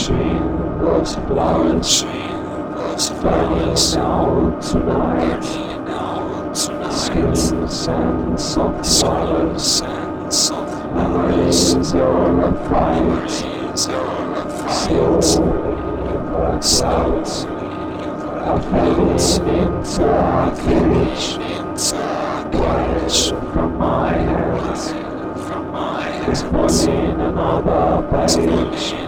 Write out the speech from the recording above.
down tonight. Skins and sands of silence. Memories are a fight. Still works out. I felt into a cage. Courage from my head. Is one in another page.